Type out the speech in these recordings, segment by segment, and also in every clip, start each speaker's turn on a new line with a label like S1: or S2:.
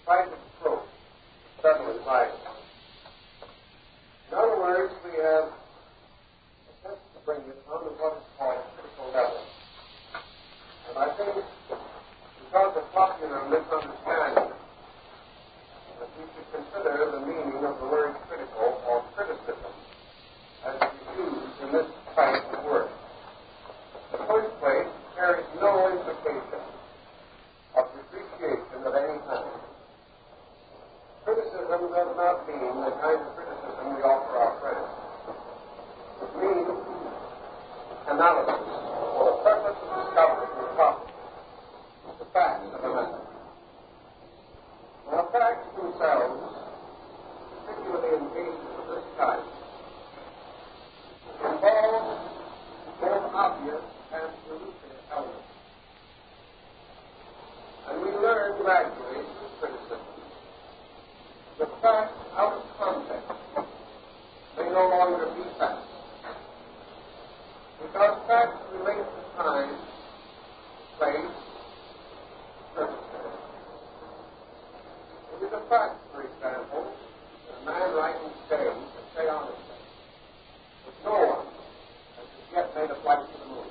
S1: right approach to studying the Bible. In other words, we have attempted to bring it on to what is called critical level. And I think because of popular misunderstanding, that we should consider the meaning of the word critical or criticism as it is used in this type of work. In the first place, there is no implication of depreciation of any kind. Criticism does not mean the kind of criticism we offer our friends. It means analysis for the purpose of discovering the topic, the facts of a matter. Now, facts themselves, particularly in cases of this kind, involve both obvious and elusive elements. And we learn gradually through criticism that facts out of context may no longer be facts. Because facts relate to time, place, circumstance. It is a fact, for example, that a man writing today can say honestly that no one has as yet made a flight to the moon.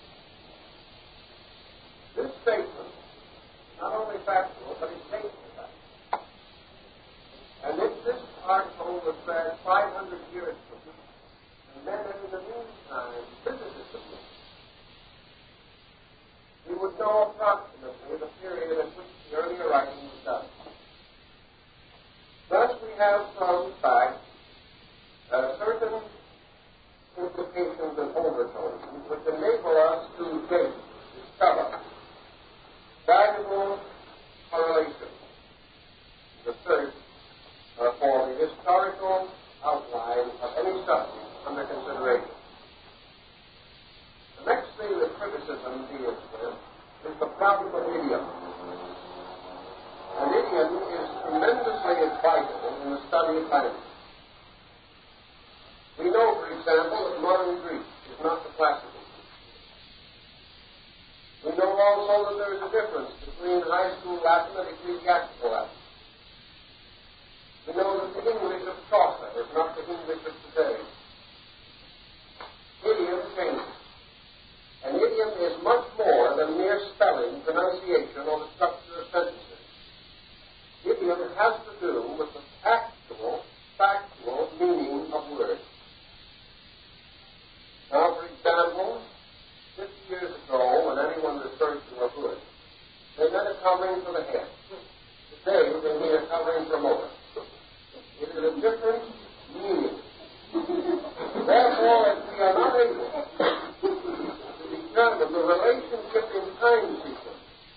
S1: This statement is not only factual, but it dates the fact. And if this article was read 500 years from now, and then in the meantime visited the moon, we would know approximately the period at which the earlier writing was done. Thus, we have from facts certain implications and overtones which enable us to discover valuable correlation in the search for the historical outline of any subject under consideration. The next thing that criticism deals with is the problem of idiom. An idiom is tremendously vital in the study of language. We know, for example, that modern Greek is not the classical Greek. We know also that there is a difference between high school Latin and ecclesiastical Latin. We know that the English of Chaucer is not the English of today. Idiom changes. An idiom is much more than mere spelling, pronunciation, or the structure of sentences. Idiom has to do with the actual, factual meaning of words. Now, for example, 50 years ago, when anyone referred to a hood, they meant a covering for the head. Today, they mean a covering for a motor. It is a different meaning. Therefore, if we are not able to determine the relationship in time sequence,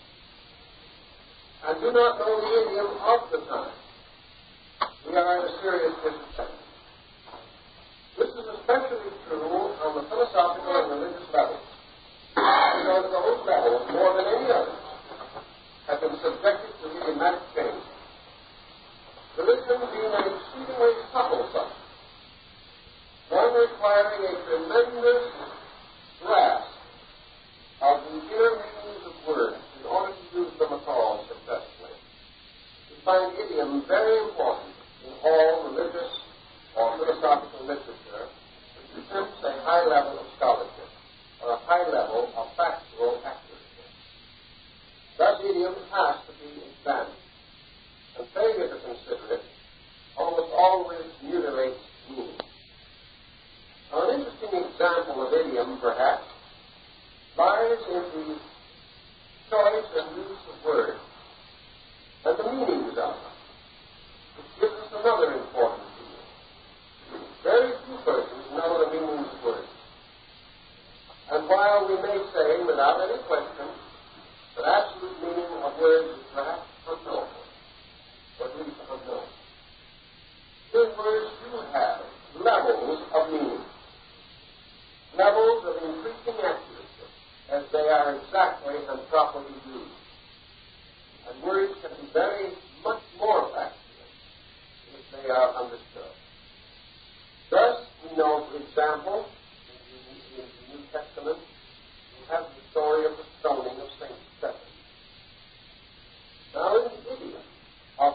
S1: and do not know the idiom of the time, we are at a serious disadvantage. This is especially true on the philosophical and religious levels, because those levels, more than any others, have been subjected to idiomatic change. Religion being an exceedingly subtle subject, one requiring a tremendous grasp of the inner meanings of words in order to use them at all successfully. We find idiom very important in all religious or philosophical literature, which attempts a high level of scholarship or a high level of factual accuracy. Thus, idiom has to be examined, and failure to consider it almost always mutilates meaning. Now, an interesting example of idiom, perhaps, lies in the choice and use of words and the meanings of them, which gives us another important field. Very few persons know the meanings of words. And while we may say, without any question, that absolute meaning of words is perhaps unknown, or at least unknown, still words do have levels of meaning, levels of increasing accuracy, as they are exactly and properly used. And words can be very much more factual if they are understood. Thus, we know, for example, in the New Testament, we have the story of the stoning of St. Stephen. Now, in the idiom of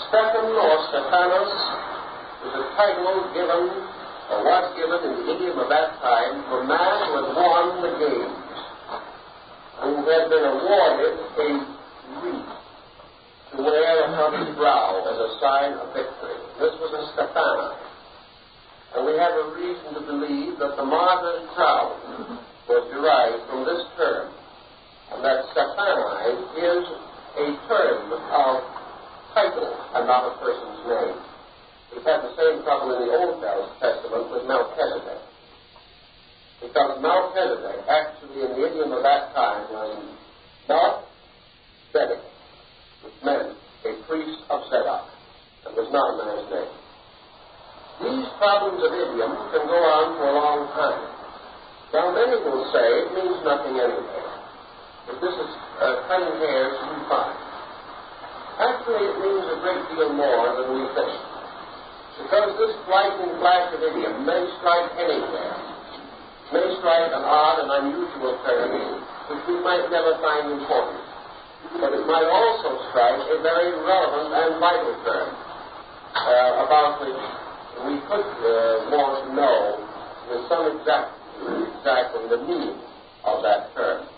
S1: Stephan or Stephanos is a title given, or was given in the idiom of that time, to a man who had won the games, who had been awarded a wreath to wear upon his brow as a sign of victory. This was a Stephani. And we have a reason to believe that the martyr's crown was derived from this term, and that Stephani is a term of title and not a person's name. We've had the same trouble in the Old Testament with Melchizedek, because Melchizedek actually in the idiom of that time was Melchizedek, which meant a priest of Zedek, and was not a man's name. These problems of idiom can go on for a long time. Now, many will say it means nothing anyway. If this is cutting hairs, we fine. Actually, it means a great deal more than we think. Because this lightning flash of idiom may strike anywhere, may strike an odd and unusual term, which we might never find important. But it might also strike a very relevant and vital term, about which we could want to know with some exactly the meaning of that term.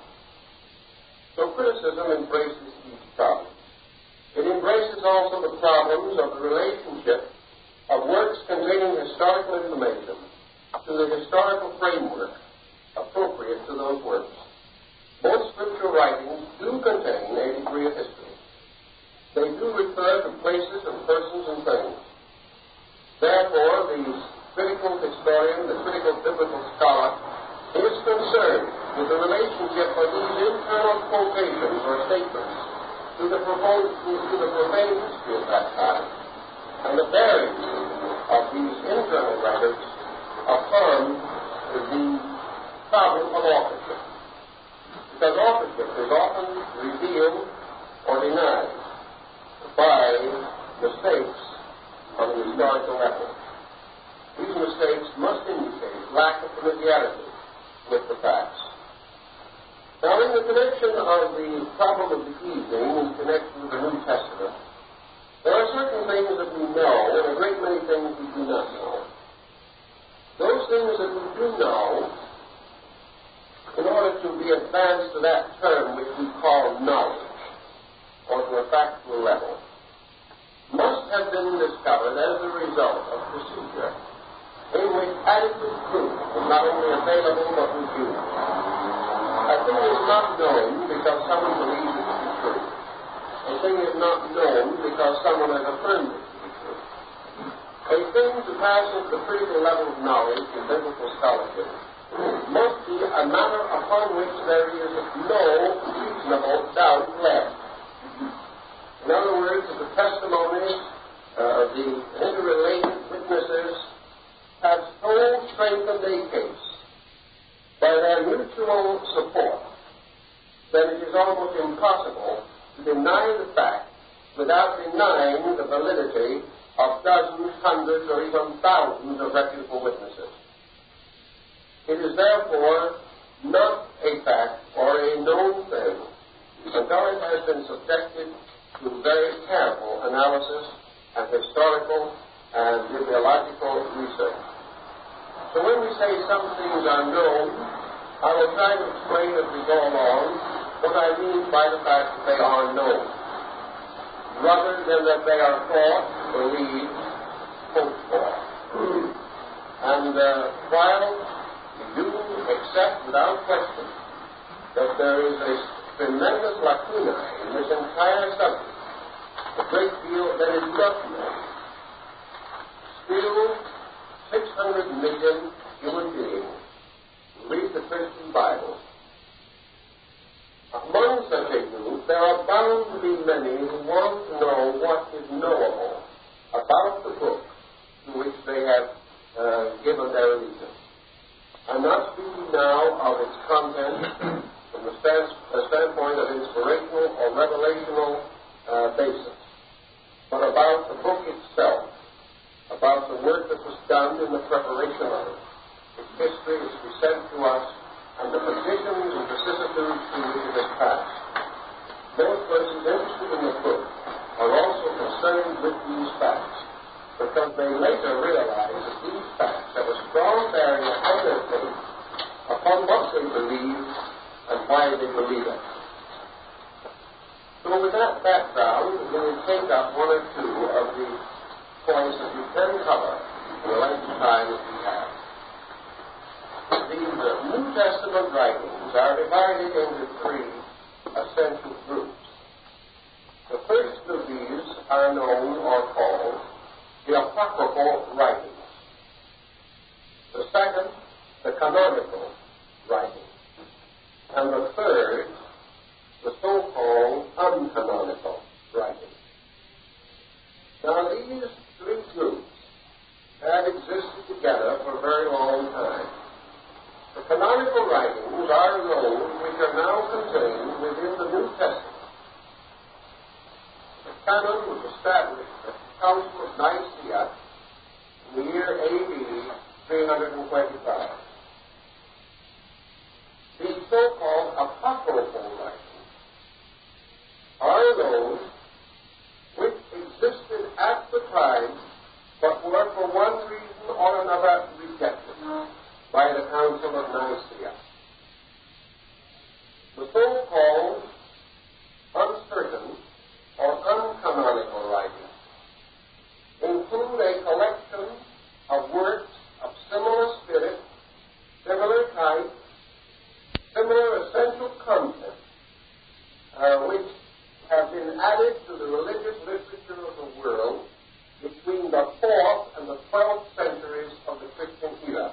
S1: So criticism embraces these problems. It embraces also the problems of the relationship of works containing historical information to the historical framework appropriate to those works. Most scriptural writings do contain a degree of history. They do refer to places and persons and things. Therefore, the critical historian, the critical biblical scholar, is concerned with the relationship of these internal quotations or statements to the profane history of that time, and the bearing of these internal records upon the problem of authorship. Because authorship is often revealed or denied by mistakes on the historical record. These mistakes must indicate lack of familiarity with the facts. Now, in the connection of the problem of the evening, in connection with the New Testament, there are certain things that we know and a great many things we do not know. Those things that we do know, in order to be advanced to that term which we call knowledge, or to a factual level, must have been discovered as a result of procedure in which adequate proof was not only available but was used. A thing is not known because someone believes it to be true. A thing is not known because someone has affirmed it to be true. A thing to pass into the critical level of knowledge in biblical scholarship must be a matter upon which there is no reasonable doubt left. In other words, the testimonies of the interrelated witnesses have so strengthened a case by their mutual support that it is almost impossible to deny the fact without denying the validity of dozens, hundreds, or even thousands of reputable witnesses. It is therefore not a fact or a known thing until it has been subjected to very careful analysis and historical and bibliological research. So when we say some things are known, I will try to explain as we go along what I mean by the fact that they are known, rather than that they are thought, believed, hoped for. And while we do accept without question that there is a tremendous lacuna in this entire subject, a great deal that is not known, still 600 million human beings read the Christian Bible. Among such a group, there are bound to be many who want to know what is knowable about the book to which they have given their allegiance. I'm not speaking now of its content from the standpoint of inspirational or revelational basis, but about the book itself, about the work that was done in the preparation of it, its history, its descent to us, and the conditions and vicissitudes through which it has passed. Most persons interested in the book are also concerned concerned with these facts, because they later realized that these facts have a strong bearing upon their faith, upon what they believe, and why they believe it. So with that background, we will take up one or two of the points that we can cover in the length of time that we have. These New Testament writings are divided into three essential groups. The first of these are known or called the apocryphal writings. The second, the canonical writings. And the third, the so-called uncanonical writings. Now, these three groups have existed together for a very long time. The canonical writings are those which are now contained within the New Testament. The canon was established at the Council of Nicaea in the year A.D. 325. The so-called apocryphal writings are those which existed at the time but were for one reason or another rejected by the Council of Nicaea. The so-called uncertain or uncanonical writings include a collection of works of similar spirit, similar type, similar essential content, which have been added to the religious literature of the world between the 4th and the 12th centuries of the Christian era.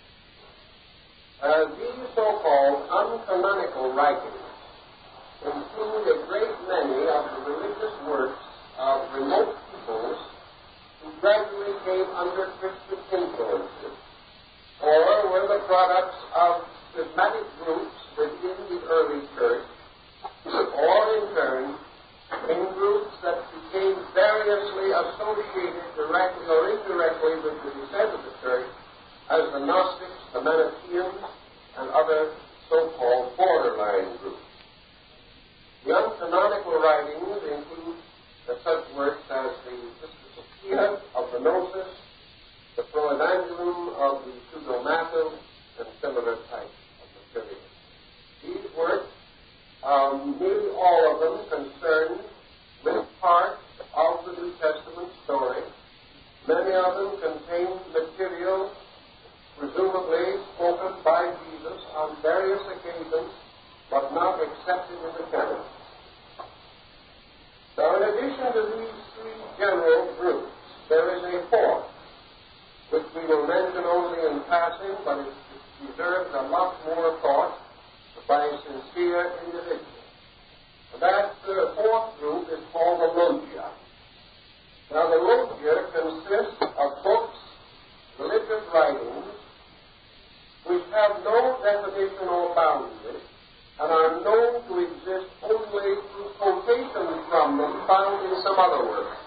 S1: These so-called uncanonical writings include a great many of the religious works of remote peoples who gradually came under Christian influences, or were the products of schismatic groups within the early church, or in turn, in groups that became variously associated directly or indirectly with the descent of the church, as the Gnostics, the Manichaeans, and other so-called borderline groups. The uncanonical writings include such works as the Pistis of the Gnosis, the Proevangelium of the Pseudo-Matthew, and similar types of material. These works, nearly all of them concerned with parts of the New Testament story. Many of them contain material presumably spoken by Jesus on various occasions, but not accepted in the canon. Now, in addition to these three general groups, there is a fourth, which we will mention only in passing, but it deserves a lot more thought by sincere individuals. That fourth group is called the Logia. Now, the Logia consists of books, religious writings, which have no definition or boundary, and are known to exist only through quotations from them found in some other works.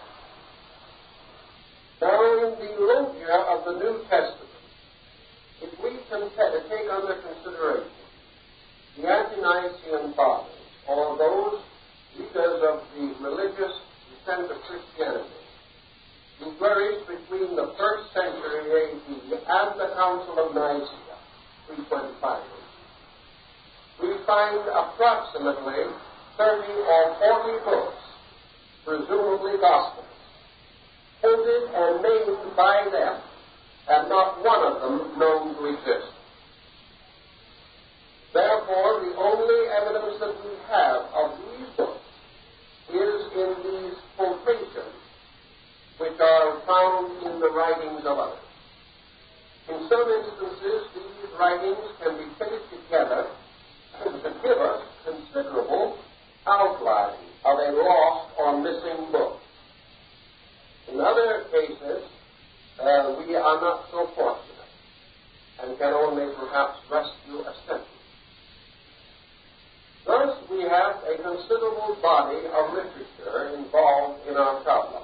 S1: Now, in the Logia of the New Testament, if we take under consideration the Ante-Nicene Fathers, or those leaders of the religious descent of Christianity, who flourished between the 1st century A.D. and the Council of Nicaea, 325, we find approximately 30 or 40 books, presumably Gospels, quoted and named by them, and not one of them known to exist. Therefore, the only evidence that we have of these books is in these quotations, which are found in the writings of others. In some instances, these writings can be fitted together to give us considerable outline of a lost or missing book. In other cases, we are not so fortunate and can only perhaps rescue a sentence. Thus, we have a considerable body of literature involved in our problem.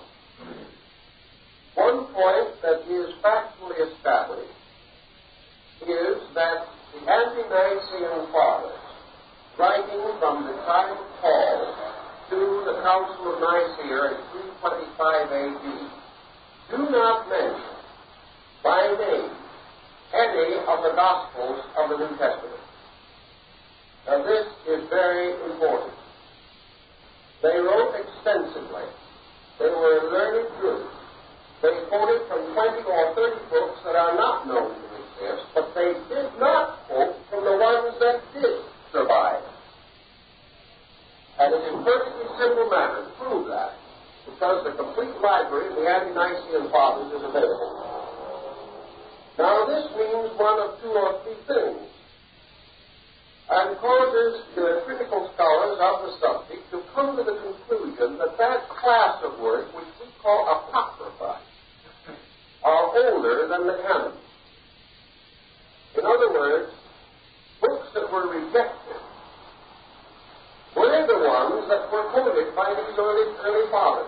S1: One point that is factually established is that the Ante-Nicene Fathers, writing from the time of Paul to the Council of Nicaea in 325 A.D. do not mention by name any of the Gospels of the New Testament. Now this is very important. They wrote extensively. They were a learned group. They quoted from 20 or 30 books that are not known to exist, but they did not quote from the ones that did survive. And it is a perfectly simple matter to prove that, because the complete library of the Ante-Nicene Fathers is available. Now this means one of two or three things, and causes the critical scholars of the subject to come to the conclusion that that class of work, which we call apocrypha, are older than the canon. In other words, books that were rejected were the ones that were quoted by these early fathers.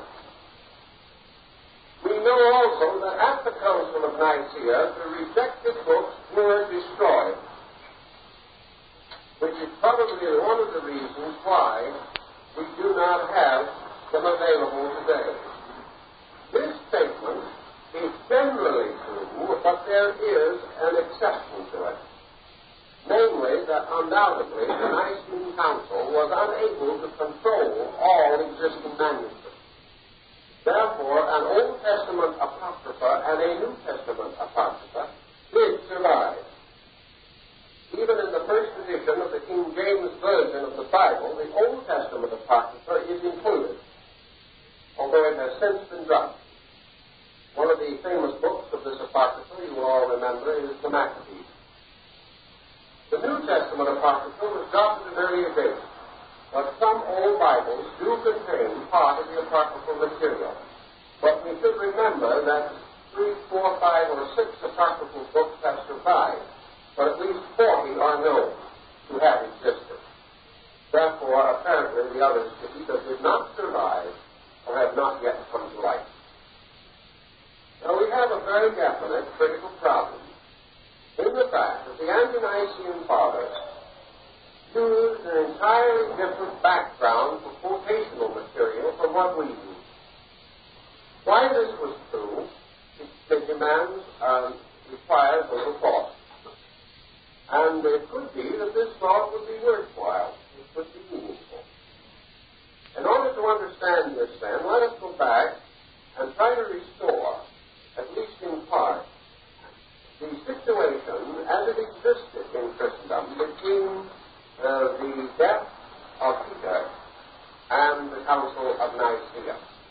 S1: We know also that at the Council of Nicaea, the rejected books were destroyed, which is probably one of the reasons why we do not have them available today. This statement is generally true, but there is an exception to it. Namely, that undoubtedly the Nicene Council was unable to control all existing manuscripts. Therefore, an Old Testament apocrypha and a New Testament apocrypha did survive. Even in the first edition of the King James Version of the Bible, the Old Testament apocrypha is included, although it has since been dropped. One of the famous books of this apocrypha, you will all remember, is the Maccabees. The New Testament apocrypha was dropped in earlier days, but some old Bibles do contain part of the apocryphal material. But we should remember that 3, 4, 5, or 6 apocryphal books have survived, but at least 40 are known to have existed. Therefore, apparently, the others either did not survive or have not yet come to light. Now, we have a very definite critical problem in the fact that the Ante-Nicene Fathers used an entirely different background for quotational material from what we use. Why this was true, it demands, requires a little thought. And it could be that this thought would be worthwhile. It could be meaningful. In order to understand this, then, let us go back and try to restore, at least in part, the situation as it existed in Christendom between the death of Peter and the Council of Nicaea.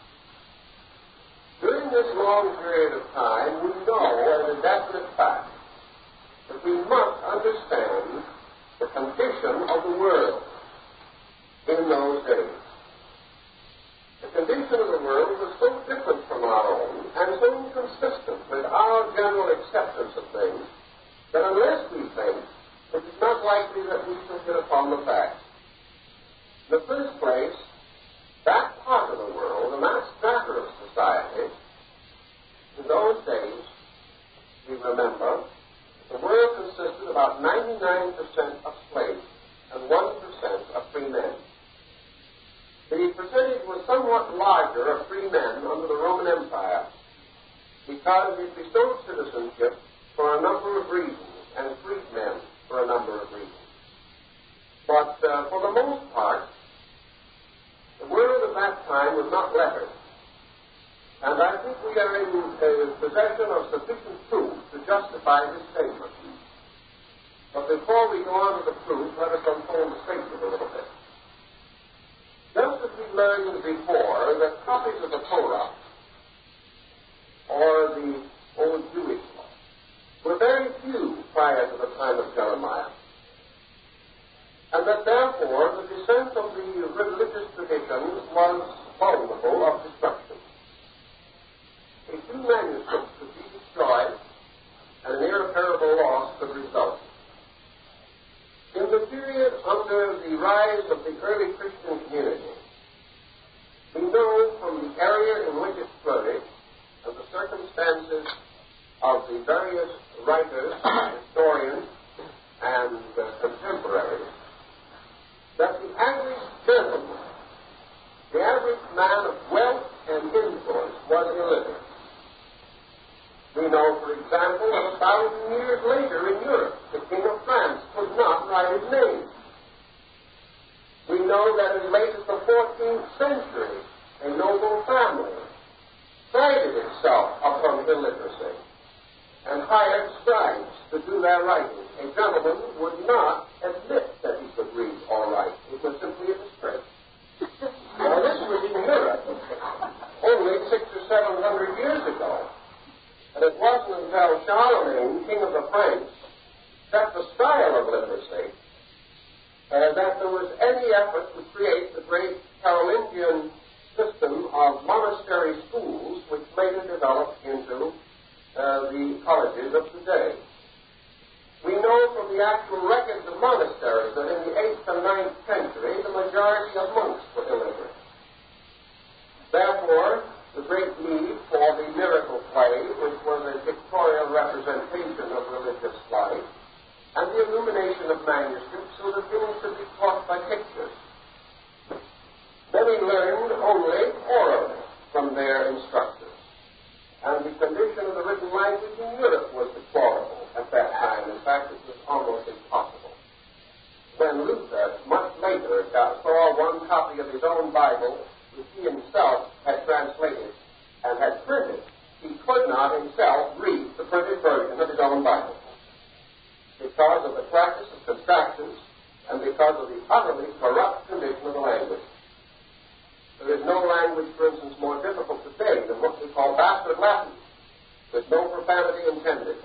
S1: During this long period of time, we know as a definite fact that we must understand the condition of the world in those days. The condition of the world was so different from our own and so inconsistent with our general acceptance of things that unless we think, it is not likely that we shall hit upon the facts. In the first place, that part of the world, the mass strata of society, in those days, we remember, the world consisted of about 99% of slaves and 1% of free men. The percentage was somewhat larger of free men under the Roman Empire because it bestowed citizenship for a number of reasons and freed men for a number of reasons. But for the most part, the world at that time was not lettered. And I think we are in possession of sufficient proof to justify this statement. But before we go on to the proof, let us unfold the statement a little bit. Just as we learned before that copies of the Torah, or the Old Jewish Law, were very few prior to the time of Jeremiah, and that therefore the descent of the religious tradition was vulnerable of destruction. A few manuscripts could be destroyed, and an irreparable loss could result. In the period under the rise of the early Christian community, we know from the area in which it flourished and the circumstances of the various writers, historians, and contemporaries, that the average gentleman, the average man of wealth and influence was illiterate. We know, for example, that 1,000 years later in Europe, the King of France could not write his name. We know that as late as the 14th century, a noble family prided itself upon illiteracy and hired scribes to do their writing. A gentleman would not admit that he could read or write. It was simply a disgrace. Now, this was in Europe only 600 or 700 years ago. And it wasn't until Charlemagne, king of the Franks, set the style of literacy that there was any effort to create the great Carolingian system of monastery schools, which later developed into the colleges of today. We know from the actual records of monasteries that in the 8th and 9th century, the majority of monks were illiterate. Therefore, the great need for the miracle play, which was a pictorial representation of religious life, and the illumination of manuscripts so that things could be taught by pictures. Many learned only orally from their instructors, and the condition of the written language in Europe was deplorable at that time. In fact, it was almost impossible. When Luther, much later, saw one copy of his own Bible, which he himself had translated and had printed, he could not himself read the printed version of his own Bible because of the practice of contractions and because of the utterly corrupt condition of the language. There is no language, for instance, more difficult today than what we call bastard Latin, with no profanity intended.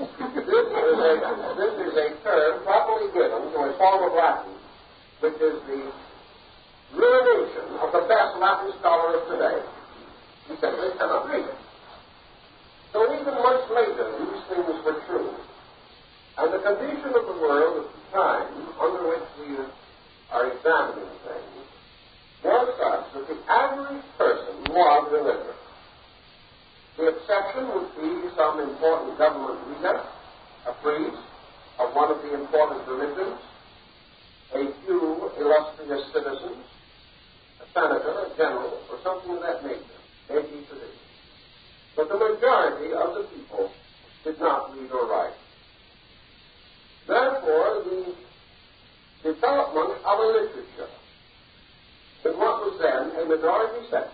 S1: This is a term properly given to a form of Latin, which is the ruination of the best Latin scholar of today. He simply cannot read it. So even much later, these things were true. And the condition of the world at the time under which we are examining things was such that the average person was illiterate. The exception would be some important government leader, a priest of one of the important religions, a few illustrious citizens, a senator, a general, or something of that nature, may be tradition. But the majority of the people did not read or write. Therefore, the development of a literature in what was then a minority sect,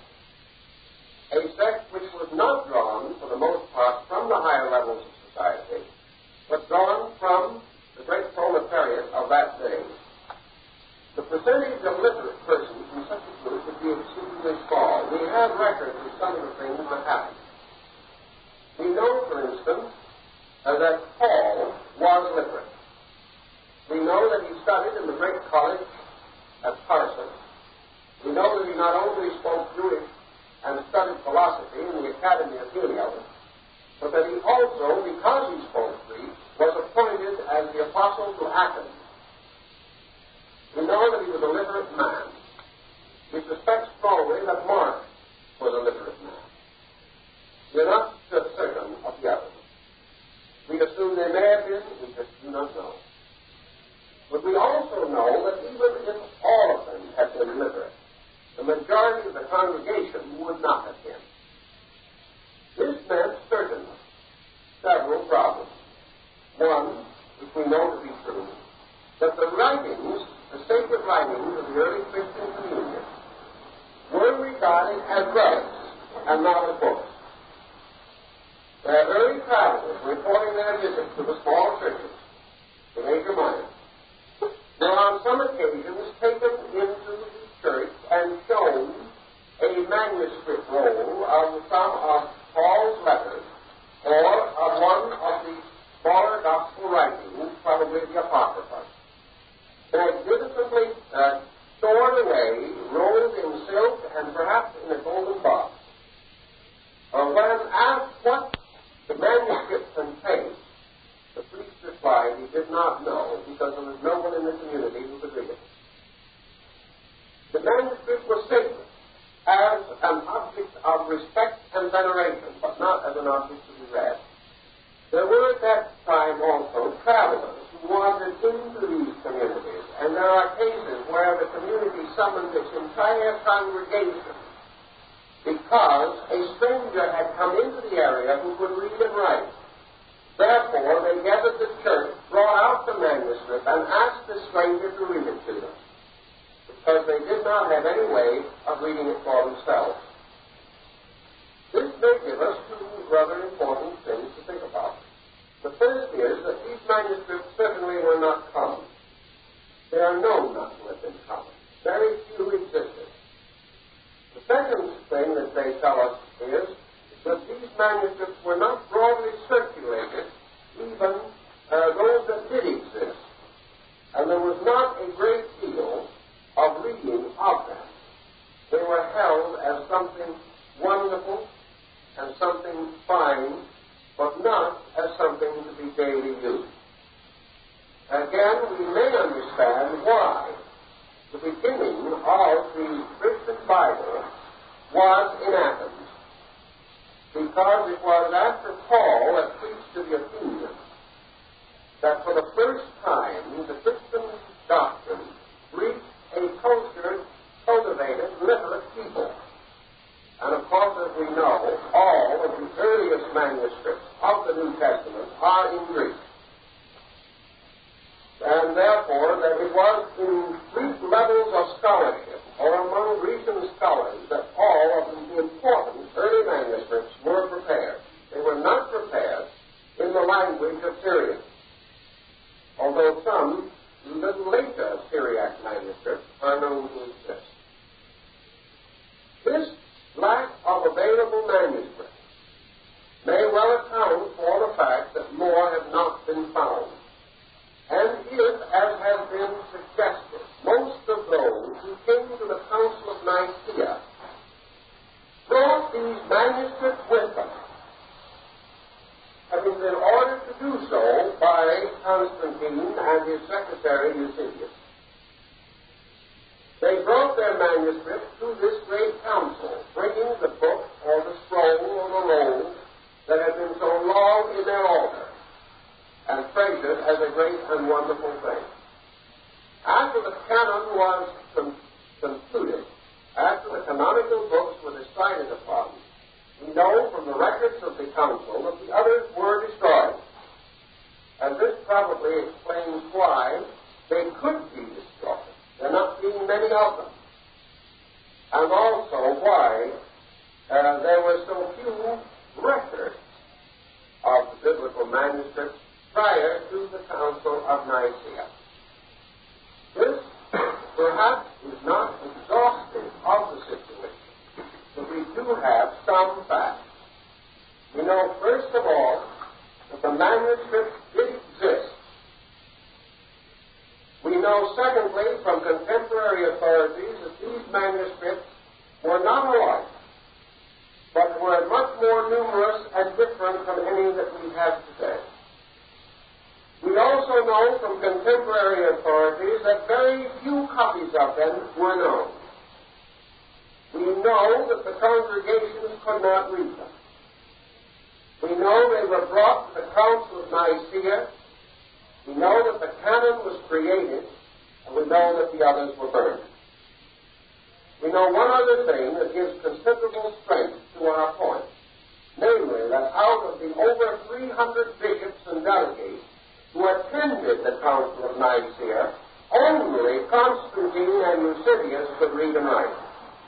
S1: a sect which was not drawn, for the most part, from the higher levels of society, but drawn from the great proletariat of that day. The percentage of literate persons in such a group would be exceedingly small. We have records of some of the things that happened. We know, for instance, that Paul was literate. We know that he studied in the great college at Tarsus. We know that he not only spoke Jewish and studied philosophy in the Academy of Helios, but that he also, because he spoke Greek, was appointed as the apostle to Athens. We know that he was a literate man. We suspect strongly that Mark was a literate man. We are not certain of the others. We assume they may have been, we just do not know. But we also know that even if all of them had been literate, the majority of the congregation would not have been. This meant certainly several problems. One, which we know to be true, that the writings, the sacred writings of the early Christian communion, were regarded as relics and not as books. Their early travelers reporting their visits to the small churches in Asia Minor were on some occasions taken into the church and shown a manuscript roll of some of Paul's letters or of one of the smaller gospel writings, probably the Apocrypha, magnificently stored away, rolled in silk, and perhaps in a golden box. When asked what the manuscript contained, the priest replied he did not know because there was no one in the community who could read it. The manuscript was sacred as an object of respect and veneration, but not as an object to be read. There were at that time also travelers who wandered into these communities, and there are cases where the community summoned its entire congregation because a stranger had come into the area who could read and write. Therefore, they gathered the church, brought out the manuscript, and asked the stranger to read it to them, because they did not have any way of reading it for themselves. This may give us two rather important things to think about. The first is that these manuscripts certainly were not common. They are known not to have been common. Very few existed. The second thing that they tell us is that these manuscripts were not broadly circulated, even those that did exist. And there was not a great deal of reading of them. They were held as something wonderful and something fine, but not as something to be daily used. Again, we may understand why the beginning of the Christian Bible was in Athens, because it was after Paul had preached to the Athenians that for the first time the Christian doctrine reached a cultivated, literate people. And of course, as we know, all of the earliest manuscripts of the New Testament are in Greek. And therefore, that it was in Greek levels of scholarship, or among Grecian scholars, that all of the important early manuscripts were prepared. They were not prepared in the language of Syrian, although some little later Syriac manuscripts are known to exist. This lack of available manuscripts may well account for the fact that more have not been found. And if, as has been suggested, most of those who came to the Council of Nicaea brought these manuscripts with them, having been ordered to do so by Constantine and his secretary Eusebius, they brought their manuscripts to this great council, bringing the book or the scroll or the roll that had been so long in their altar and treasured as a great and wonderful thing. After the canon was concluded, after the canonical books were decided upon, we know from the records of the council that the others were destroyed. And this probably explains why they could be destroyed, there not being many of them. And also why there were so few records of the biblical manuscripts prior to the Council of Nicaea. This, perhaps, is not exhaustive of the situation, but we do have some facts. We know, first of all, that the manuscripts did exist. We know, secondly, from contemporary authorities, that these manuscripts were not alike, but were much more numerous and different from any that we have today. We also know from contemporary authorities that very few copies of them were known. We know that the congregations could not read them. We know they were brought to the Council of Nicaea. We know that the canon was created, and we know that the others were burned. We know one other thing that gives considerable strength to our point, namely that out of the over 300 bishops and delegates who attended the Council of Nicaea, only Constantine and Eusebius could read and write.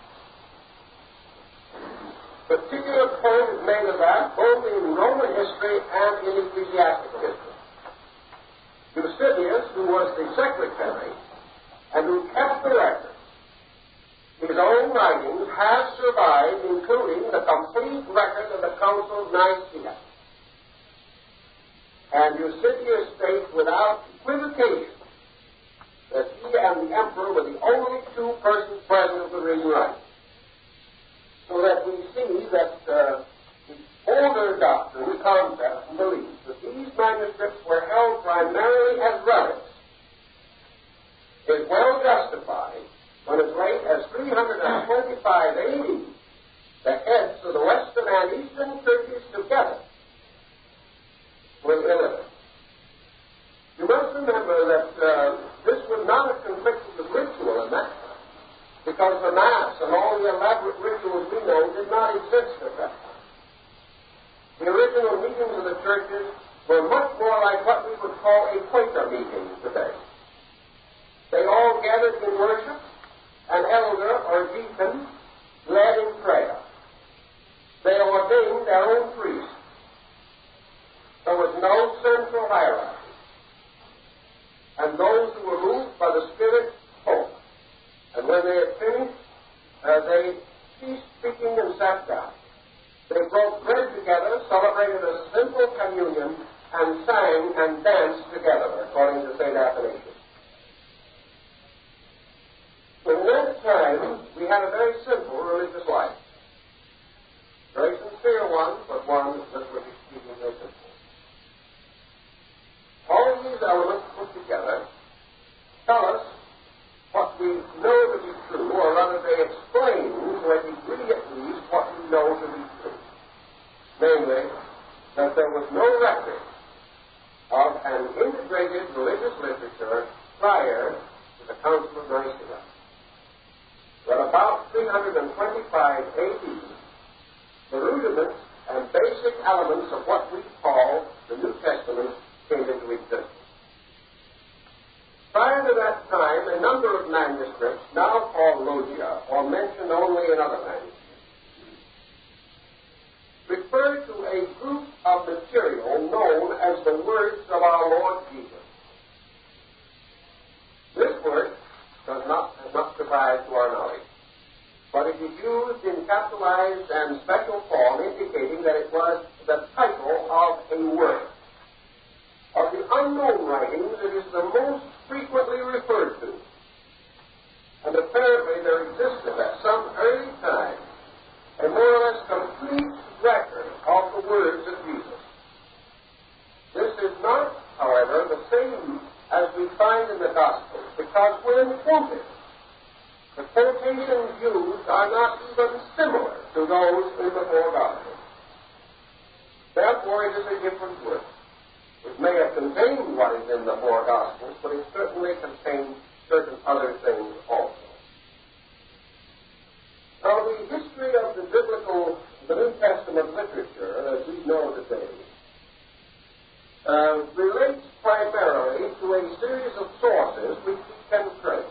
S1: Particular point is made of that both in Roman history and in ecclesiastical history. Eusebius, who was the secretary and who kept the record, his own writings have survived, including the complete record of the Council of Nicaea. And Eusebius states without equivocation that he and the emperor were the only two persons present who could read and write. So that we see that the older doctrine, concept, and belief that these manuscripts were held primarily as relics is well justified when as late as 325 AD, the heads of the Western and Eastern churches together were illiterate. You must remember that this would not have conflicted with ritual in that time, because the Mass and all the elaborate rituals we know time did not exist at that time. The original meetings of the churches were much more like what we would call a Quaker meeting today. They all gathered in worship. An elder or deacon led in prayer. They ordained their own priest. There was no central hierarchy. And those who were moved by the Spirit spoke. And when they had finished, they ceased speaking and sat down. They broke bread together, celebrated a simple communion, and sang and danced together, according to St. Athanasius. So in that time, we had a very simple religious life. Very sincere one, but one, literally speaking, very simple. All of these elements put together tell us what we know to be true, or rather they explain, to a degree at least, what we know to be true. Namely, that there was no record of an integrated religious literature prior to the Council of Nicaea. That about 325 A.D., the rudiments and basic elements of what we call the New Testament came into existence. Prior to that time, a number of manuscripts, now called logia, or mentioned only in other manuscripts, refer to a group of material known as the words of our Lord Jesus. This word has not survived to our knowledge, but it is used in capitalized and special form, indicating that it was the title of a work. Of the unknown writings, it is the most frequently referred to, and apparently there existed at some early time a more or less complete record of the words of Jesus. This is not, however, the same as we find in the Gospels, because when quoted, the quotations used are not even similar to those in the four Gospels. Therefore, it is a different work. It may have contained what is in the four Gospels, but it certainly contains certain other things also. Now, the history of the New Testament literature, as we know today, relates primarily to a series of sources which we can trace,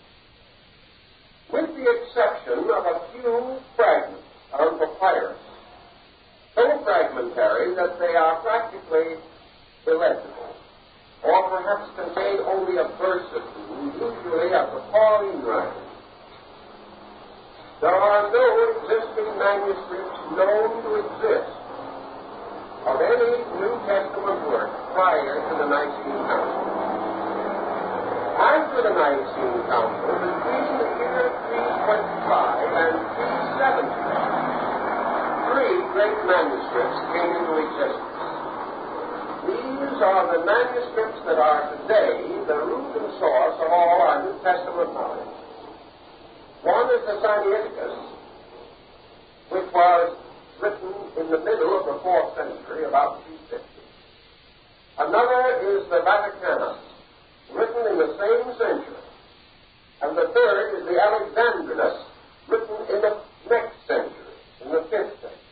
S1: with the exception of a few fragments on papyrus, so fragmentary that they are practically illegible, or perhaps contain only a verse or two, usually of the Pauline writing. There are no existing manuscripts known to exist of any New Testament work prior to the Nicene Council. After the Nicene Council, between the year 325 and 370, three great manuscripts came into existence. These are the manuscripts that are today the root and source of all our New Testament knowledge. One is the Sinaiticus, which was written in the middle of the 4th century, about 350. Another is the Vaticanus, written in the same century. And the third is the Alexandrinus, written in the next century, in the 5th century.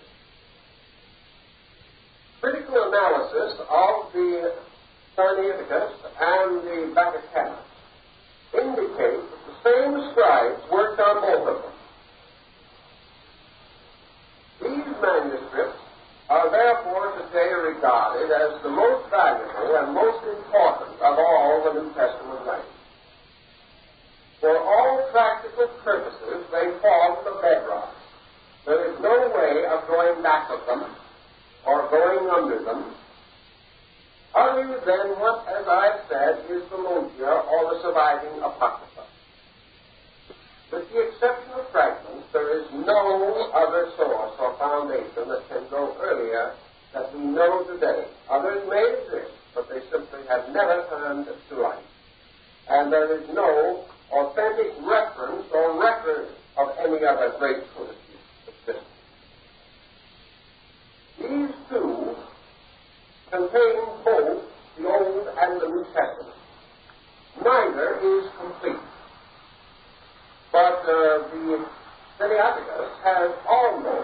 S1: Critical analysis of the Sinaiticus and the Vaticanus indicate that the same scribes worked on both of them. These manuscripts are therefore today regarded as the most valuable and most important of all the New Testament writings. For all practical purposes, they form the bedrock. There is no way of going back of them or going under them, other than what, as I've said, is the logia or the surviving apocrypha. With the exception of fragments, there is no other source or foundation that can go earlier that we know today. Others may exist, but they simply have never turned to light. And there is no authentic reference or record of any other great existence. These two contain both the Old and the New Testament. Neither is complete. But the Sinaiticus has almost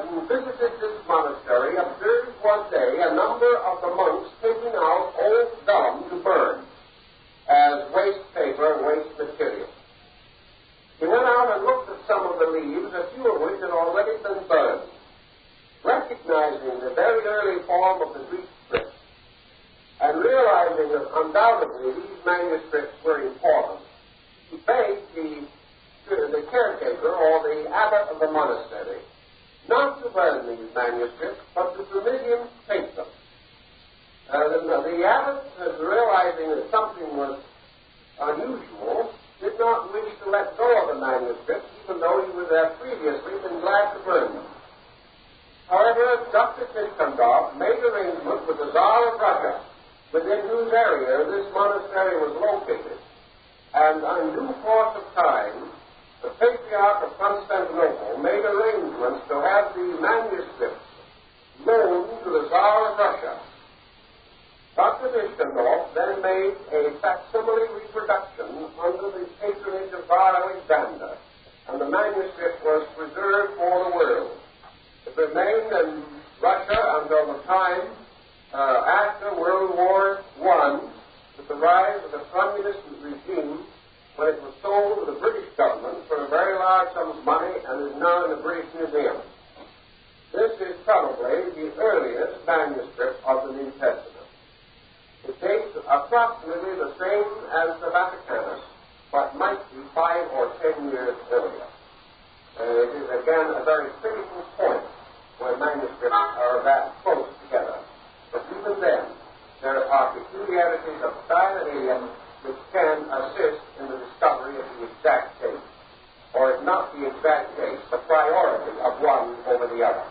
S1: having visited this monastery, observed one day a number of the monks taking out old vellum to burn as waste paper and waste material. He went out and looked at some of the leaves, a few of which had already been burned. Recognizing the very early form of the Greek script, and realizing that undoubtedly these manuscripts were important, he begged the caretaker or the abbot of the monastery not to burn these manuscripts, but to permit him to take them. The abbot, realizing that something was unusual, did not wish to let go of the manuscripts, even though he would have previously been glad to burn them. However, Dr. Tikhonov made arrangements with the Tsar of Russia, within whose area this monastery was located, and in due course of time, the Patriarch of Constantinople made arrangements to have the manuscripts loaned to the Tsar of Russia. Dr. Tikhonov then made a facsimile reproduction under the patronage of Tsar Alexander, and the manuscript was preserved for the world. It remained in Russia until the time after World War I, with the rise of the communist regime, when it was sold to the British government for a very large sum of money and is now in the British Museum. This is probably the earliest manuscript of the New Testament. It dates approximately the same as the Vaticanus, but might be 5 or 10 years earlier. It is again a very critical point where manuscripts are that close together. But even then, there are peculiarities of style and idiom which can assist in the discovery of the exact date, or if not the exact date, the priority of one over the other.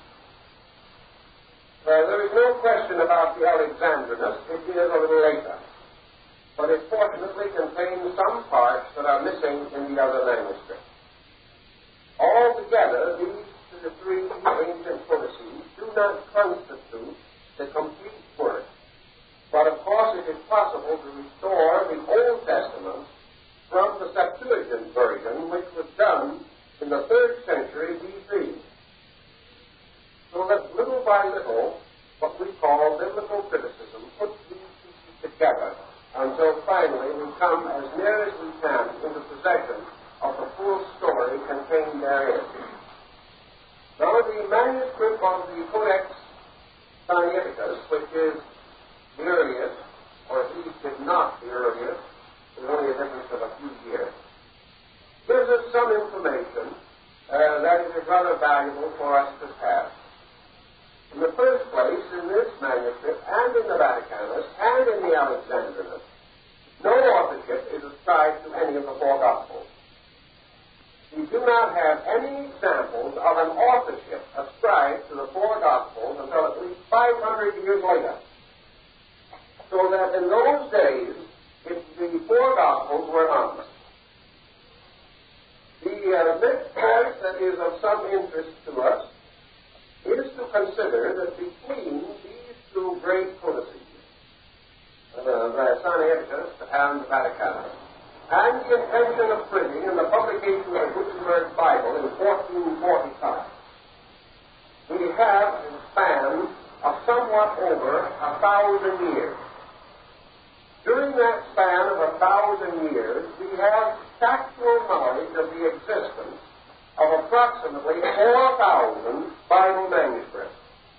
S1: There is no question about the Alexandrinus. It is a little later, but it fortunately contains some parts that are missing in the other manuscripts. Altogether, these three ancient codices do not constitute the complete work. But of course it is possible to restore the Old Testament from the Septuagint version, which was done in the 3rd century B.C. So that little by little, what we call biblical criticism puts these pieces together until finally we come as near as we can into possession of the full story contained therein. Now the manuscript of the Codex Sinaiticus, which is the earliest, or at least if not the earliest, there's only a difference of a few years, gives us some information that is rather valuable for us to have. In the first place, in this manuscript, and in the Vaticanus, and in the Alexandrinus, no authorship is ascribed to any of the 4 Gospels. We do not have any examples of an authorship ascribed to the 4 Gospels until at least 500 years later. So that in those days, the 4 Gospels were anonymous. The next point that is of some interest to us is to consider that between these 2 great codices, the Sinaiticus and the Vaticanus, and the invention of printing and the publication of the Gutenberg Bible in 1445, we have a span of somewhat over 1,000 years. During that span of 1,000 years, we have factual knowledge of the existence of approximately 4,000 Bible manuscripts.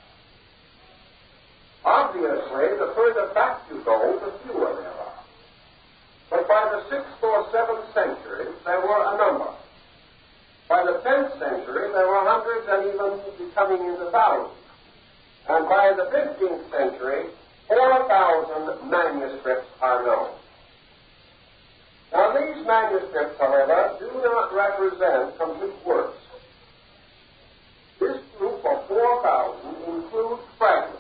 S1: Obviously, the further back you go, the fewer there are. But by the 6th or 7th centuries, there were a number. By the 10th century, there were hundreds and even coming into thousands. And by the 15th century, 4,000 manuscripts are known. Now, these manuscripts, however, do not represent complete works. This group of 4,000 includes fragments.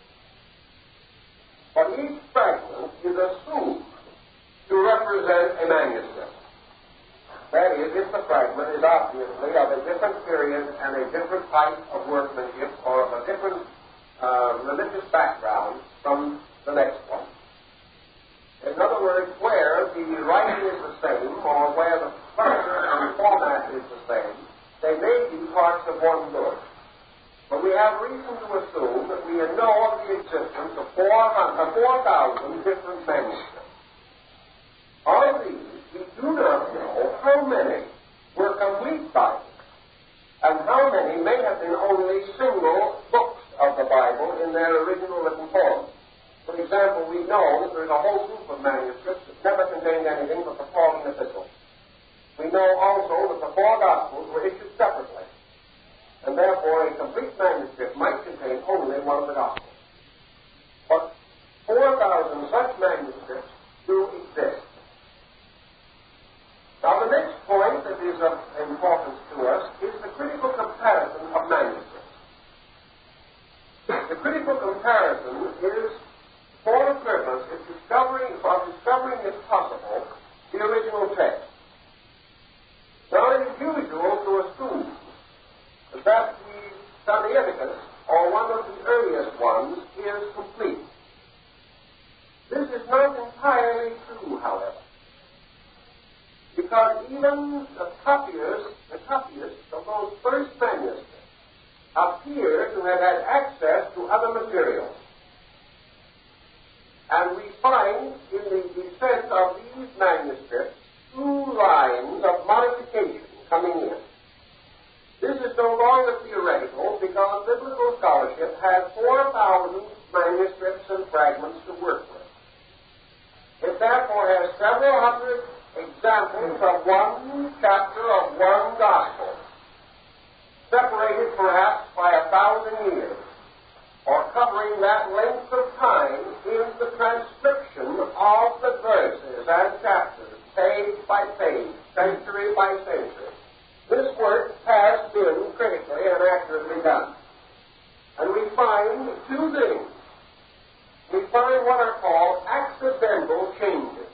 S1: But each fragment is assumed to represent a manuscript. That is, if the fragment is obviously of a different period and a different type of workmanship or of a different religious background from the next one. In other words, where the writing is the same or where the structure and format is the same, they may be parts of one book. have reason to assume that we know of the existence of 4,000 different manuscripts. Of these, we do not know how many were complete Bibles, and how many may have been only single books of the Bible in their original written form. For example, we know that there's a whole group of manuscripts that never contained anything but the Pauline epistles. We know also that the 4 Gospels were issued separately, and therefore a complete manuscript might contain only one of the Gospels. But 4,000 such manuscripts do exist. Now, the next point that is of importance to us is the critical comparison of manuscripts. The critical comparison is for the purpose of discovering, if possible, the original text. Now, it is usual to assume that the Sinaiticus, or one of the earliest ones, is complete. This is not entirely true, however, because even the copyists of those first manuscripts appear to have had access to other materials. And we find in the descent of these manuscripts 2 lines of modification coming in. This is no longer theoretical, because biblical scholarship has 4,000 manuscripts and fragments to work with. It therefore has several hundred examples of one chapter of one gospel, separated perhaps by 1,000 years, or covering that length of time in the transcription of the verses and chapters, page by page, century by century. This work has been critically and accurately done. And we find 2 things. We find what are called accidental changes,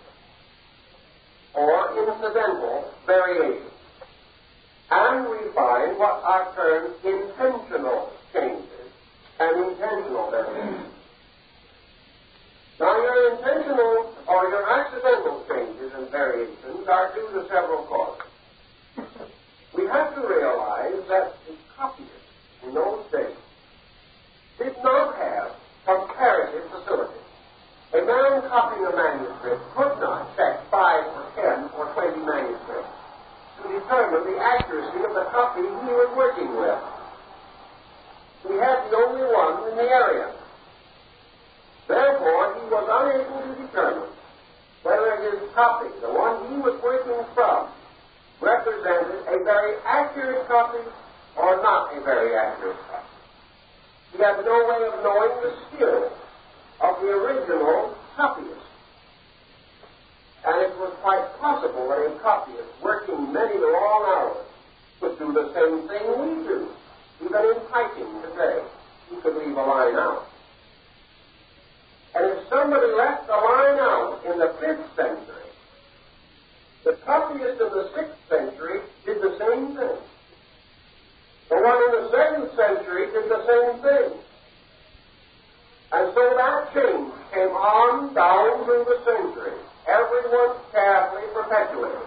S1: or incidental variations. And we find what are termed intentional changes and intentional variations. Now, your intentional or your accidental changes and variations are due to several causes. We have to realize that the copyists in those days did not have comparative facilities. A man copying a manuscript could not check 5 or 10 or 20 manuscripts to determine the accuracy of the copy he was working with. He had the only one in the area. Therefore, he was unable to determine whether his copy, the one he was working from, represented a very accurate copy or not a very accurate copy. He had no way of knowing the skill of the original copyist. And it was quite possible that a copyist working many long hours would do the same thing we do. Even in typing today, he could leave a line out. And if somebody left a line out in the 5th century, the copyist of the 6th century did the same thing. The one in the 7th century did the same thing. And so that change came on down through the centuries. Everyone carefully perpetuated.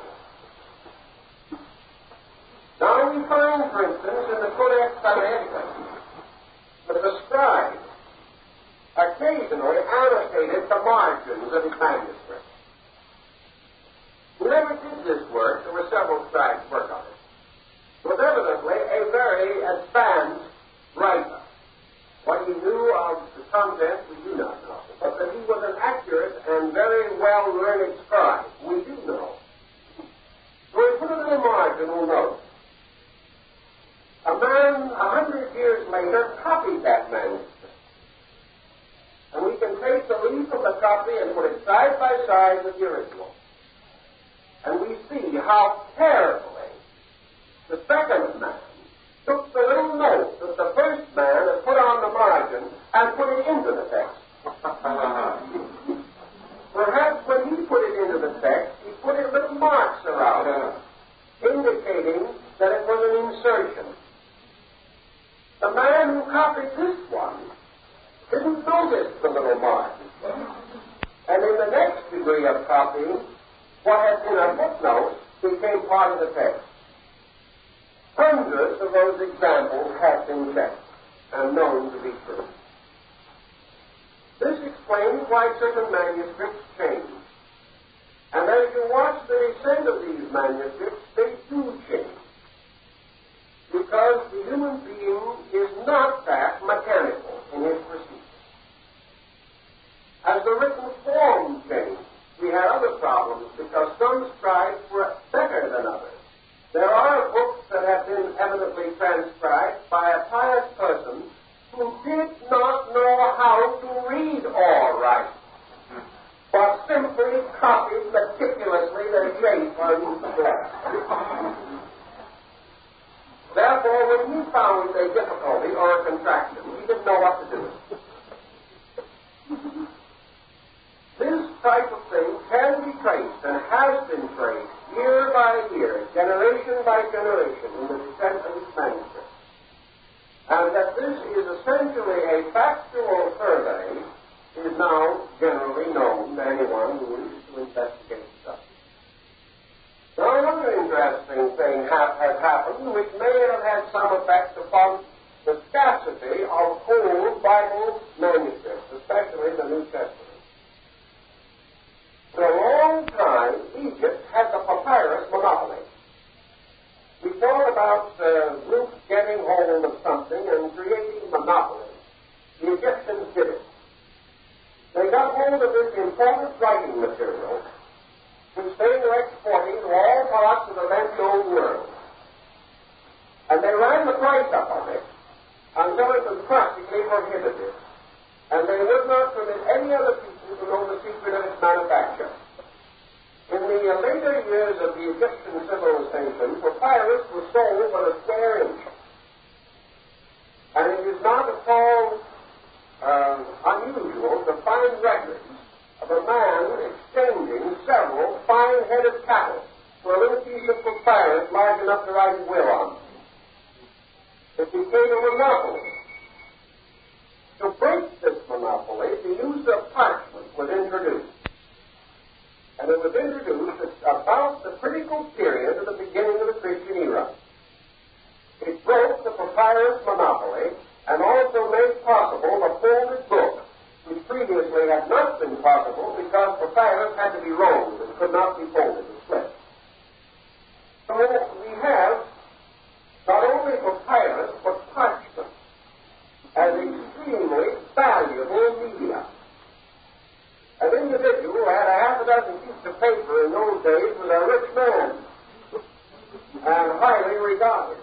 S1: Now we find, for instance, in the Codex Sinaiticus, that the scribe occasionally annotated the margins of his manuscript. Whoever did this work, there were several scribes work on it, was evidently a very advanced writer. What he knew of the content, we do not know. But that he was an accurate and very well-learned scribe, we do know. So we put a little marginal note. A man 100 years later copied that manuscript. And we can take the leaf of the copy and put it side by side with the original. And we see how carefully the second man took the little note that the first man had put on the margin and put it into the text. Perhaps when he put it into the text, he put in little marks around it, indicating that it was an insertion. The man who copied this one didn't notice the little mark. And in the next degree of copying, what had been a footnote became part of the text. Hundreds of those examples have been checked. and known to be true. This explains why certain manuscripts change. And as you watch the descent of these manuscripts, they do change. Because the human being is not that mechanical in his pursuit. As the written form changed, we had other problems because some scribes were better than others. There are books that have been evidently transcribed by a pious person who did not know how to read all right, but simply copied meticulously the shape on the block. Therefore, when he found a difficulty or a contraction, he didn't know what to do. This type of thing can be traced and has been traced year by year, generation by generation in the descent of this manuscript. And that this is essentially a factual survey is now generally known to anyone who wishes to investigate the subject. Now, another interesting thing has happened which may have had some effect upon the scarcity of old Bible manuscripts, especially the New Testament. For a long time, Egypt had the papyrus monopoly. We thought about groups getting hold of something and creating monopoly. The Egyptians did it. They got hold of this important writing material, which they were exporting to all parts of the then known world. And they ran the price up on it until it was practically prohibited. And they would not permit any other people to know the secret of its manufacture. In the later years of the Egyptian civilization, papyrus was sold for a square inch. And it is not at all unusual to find records of a man exchanging several fine-headed cattle for a little piece of papyrus large enough to write his will on. It became a monopoly. To break this monopoly, the use of parchment was introduced. And it was introduced at about the critical period of the beginning of the Christian era. It broke the papyrus monopoly and also made possible the folded book, which previously had not been possible because papyrus had to be rolled and could not be folded and split. So we have not only papyrus but parchment as extremely valuable media. An individual who had a half a dozen pieces of paper in those days was a rich man and highly regarded.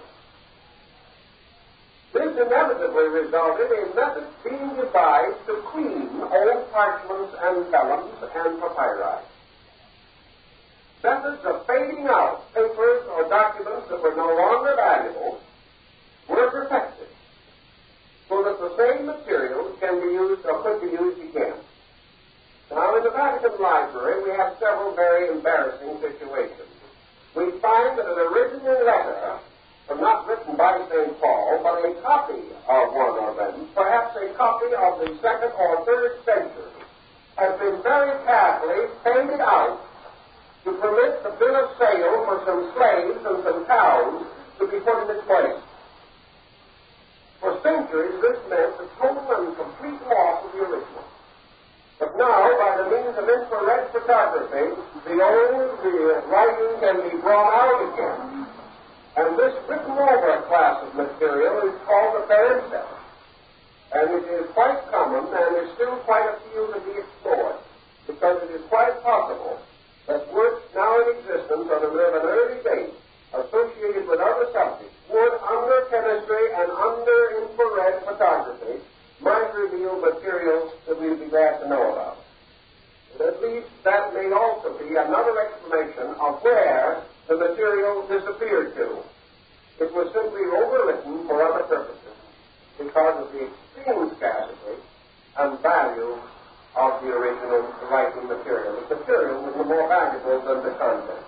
S1: This inevitably resulted in methods being devised to clean old parchments and vellums and papyri. Methods of fading out papers or documents that were no longer valuable were perfected, so that the same materials can be used or could be used again. Now, in the Vatican Library, we have several very embarrassing situations. We find that an original letter, not written by St. Paul, but a copy of one of them, perhaps a copy of the 2nd or 3rd century, has been very carefully faded out to permit the bill of sale for some slaves and some cows to be put in its place. For centuries, this meant the total and complete loss of the original. But now, by the means of infrared photography, the writing can be brought out again. And this written over class of material is called the Parenthel. And it is quite common and is still quite a field to be explored, because it is quite possible that works now in existence on an early date associated with other subjects would, under chemistry and under infrared photography, might reveal materials that we would be glad to know about. But at least that may also be another explanation of where the material disappeared to. It was simply overwritten for other purposes because of the extreme scarcity and value of the original writing material. The material was more valuable than the content.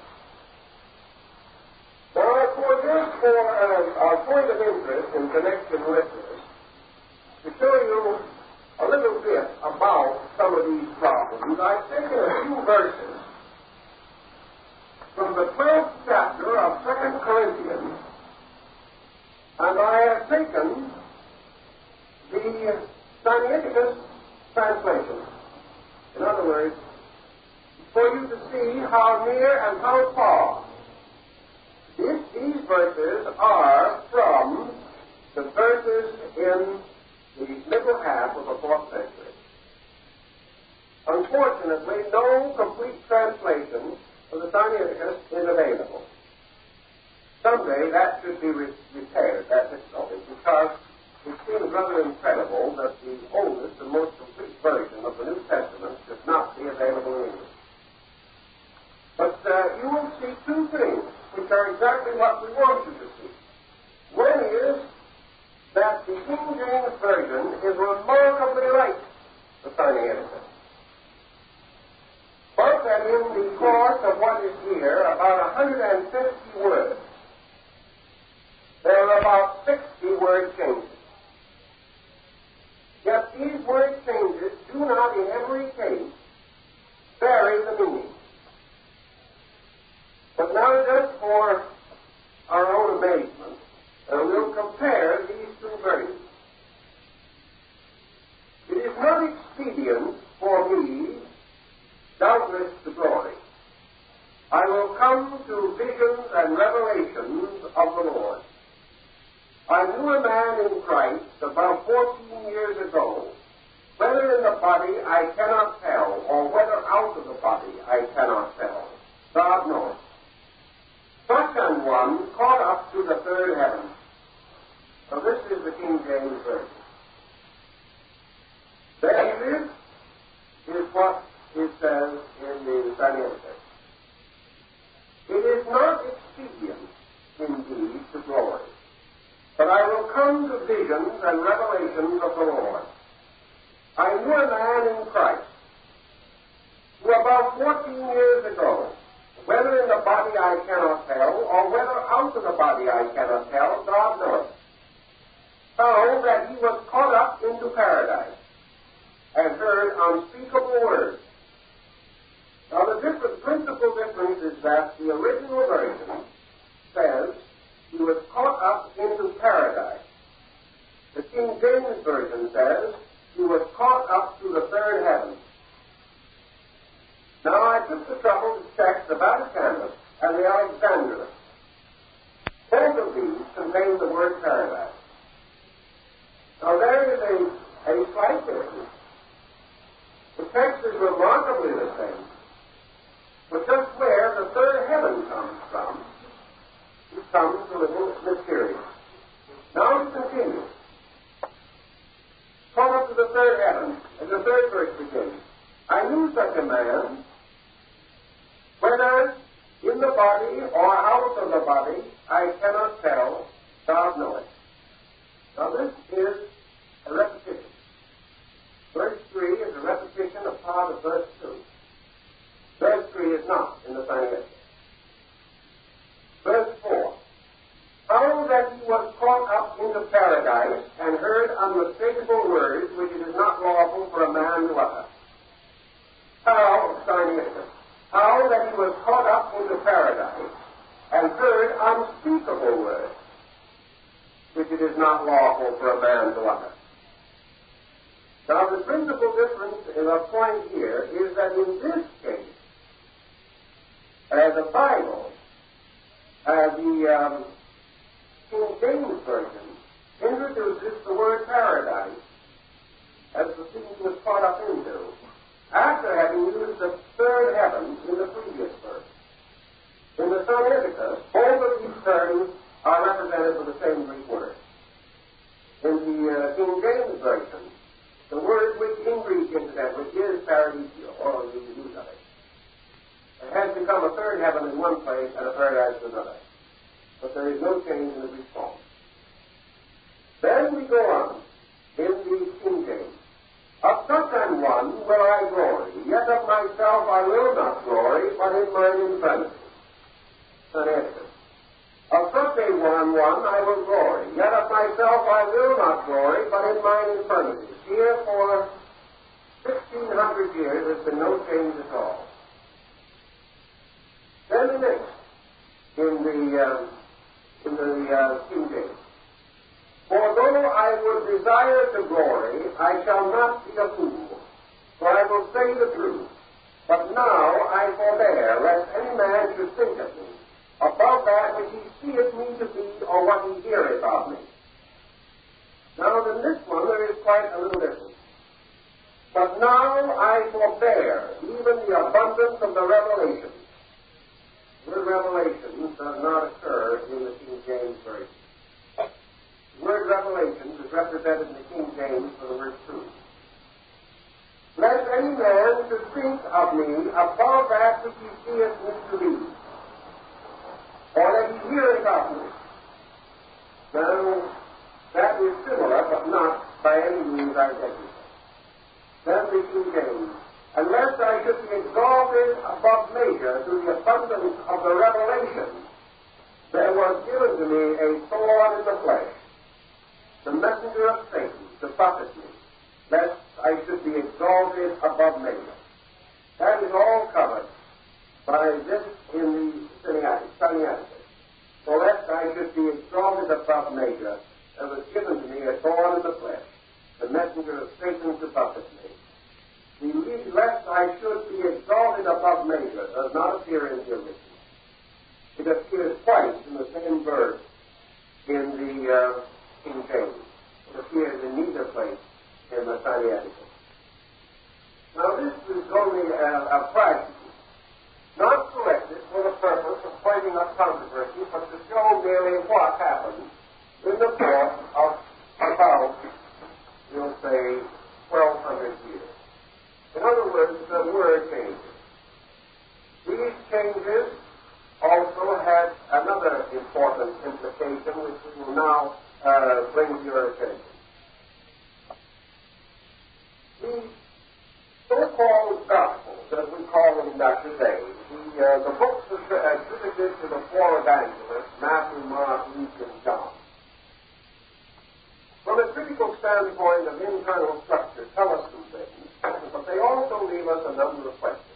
S1: Now, for this, for a point of interest in connection with this, to show you a little bit about some of these problems, I've taken a few verses from the 12th chapter of 2 Corinthians, and I have taken the Sinaiticus translation. In other words, for you to see how near and how far these verses are from the verses in the middle half of the 4th century. Unfortunately, no complete translation of the Sinaiticus is available. Someday that should be repaired, that difficulty, because it seems rather incredible that the oldest and most complete version of the New Testament should not be available in English. But you will see two things which are exactly what we want you to see. One is that the King James Version is remarkably like the Sinaiticus. But that in the course of what is here, about 150 words, there are about 60 word changes. Yet these word changes do not in every case vary the meaning. But now, just for our own amazement, we'll compare these two versions. It is not expedient for me, doubtless to glory. I will come to visions and revelations of the Lord. I knew a man in Christ about 14 years ago, whether in the body I cannot tell, or whether out of the body I cannot tell. God knows. Such an one caught up to the third heaven. So this is the King James Version. This is what it says in the Sinaiticus. It is not expedient, indeed, to glory, but I will come to visions and revelations of the Lord. I knew a man in Christ who about 14 years ago, whether in the body I cannot tell, or whether out of the body I cannot tell, God knows, found that he was caught up into paradise and heard unspeakable words. Now, the principal difference is that the original version says he was caught up into paradise. The King James Version says he was caught up to the third heaven. Now, I took the trouble to check the Vaticanus and the Alexandrinus. Both of these contain the word paradise. Now, there is a slight difference. The text is remarkably the same, but just where the third heaven comes from, it becomes a little mysterious. Now, to continue. Caught up to the third heaven, and the third verse begins. I knew such a man, whether in the body or out of the body, I cannot tell, God knows. Now this is a repetition. Verse 3 is a repetition of part of verse 2. Verse 3 is not in the Sinaiticus. Verse 4. How that he was caught up into paradise and heard unmistakable words which it is not lawful for a man to utter. How, Sinaiticus. How that he was caught up into paradise and heard unspeakable words, which it is not lawful for a man to utter. Now, the principal difference in the point here is that in this case, the Bible, the King James Version, introduces the word paradise as the thing he was caught up into, after having used the third heaven in the previous verse. In the Sinaiticus, both of these terms are represented with the same Greek word. In the King James Version, the word which in Greek, incidentally, is paradisio, or the use of it. It has become a third heaven in one place and a paradise in another. But there is no change in the Greek form. Then we go on in the King James. Of such an one will I glory, yet of myself I will not glory, but in mine infirmity. Sinaiticus. Of such a one I will glory, yet of myself I will not glory, but in mine infirmities. Here for 1,600 years there's been no change at all. Then the next, in the King James. For though I would desire to glory, I shall not be a fool, for I will say the truth. But now I forbear, lest any man should think of me above that which he seeth me to be, or what he heareth of me. Now, in this one there is quite a little difference. But now I forbear, even the abundance of the revelation. The word revelation does not occur in the King James Version. The word revelation is represented in the King James for the word truth. Lest any man should think of me above that which he seeth me to be, or that he heareth of me. Now, that is similar, but not by any means identical. Then the King James, unless I should be exalted above measure through the abundance of the revelation, there was given to me a thorn in the flesh, the messenger of Satan, to buffet me, lest I should be exalted above measure. That is all covered by this in the Sinaiticus. So lest I should be exalted above measure, there was given to me a thorn in the flesh, the messenger of Satan to buffet me. The lest I should be exalted above measure does not appear in the original. It appears twice in the same verse in the King James. It appears in neither place in the Sinaiticus. Now this is only a fragment, not selected for the purpose of pointing up controversy, but to show merely what happened in the course of about, we'll say, 1,200 years. In other words, the word changes. These changes also had another important implication, which we will now bring to your attention. The so-called Gospels, as we call them today, the books attributed to the four evangelists, Matthew, Mark, Luke, and John, from a critical standpoint of internal structure, tell us some things, but they also leave us a number of questions.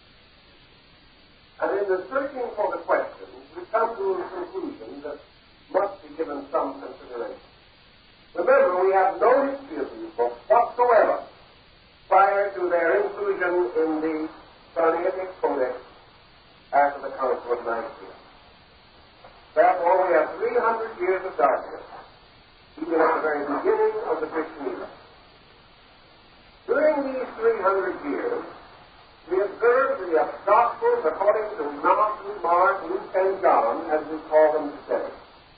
S1: And in the searching for the questions, we come to a conclusion that must be given some consideration. Remember, we have no history of these books whatsoever prior to their inclusion in the Sinaitic Codex after the Council of Nicaea. Therefore, we have 300 years of darkness, even at the very beginning of the Christian era. During these 300 years, we observe the Gospels according to Matthew, Mark, Luke, and John, as we call them today.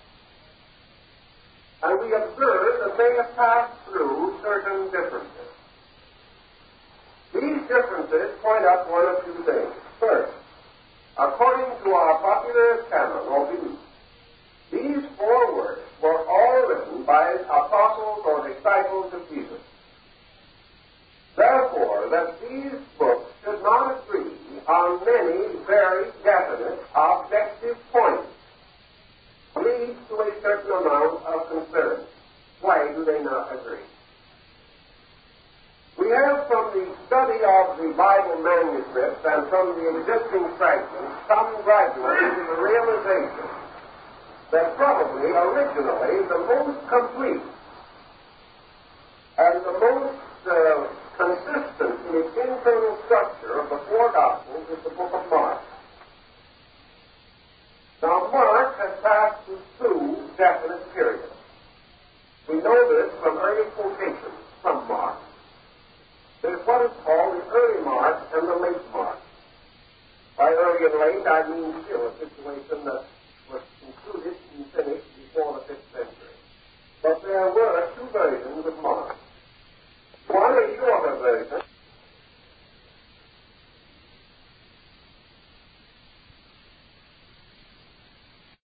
S1: And we observe that they have passed through certain differences. These differences point out one of two things. First, according to our popular canon or belief, these four works were all written by apostles or disciples of Jesus. Therefore, that these books should not agree on many very definite objective points leads to a certain amount of concern. Why do they not agree? We have from the study of the Bible manuscripts and from the existing fragments come gradually to the realization that probably originally the most complete and the most consistent in its internal structure of the four Gospels is the book of Mark.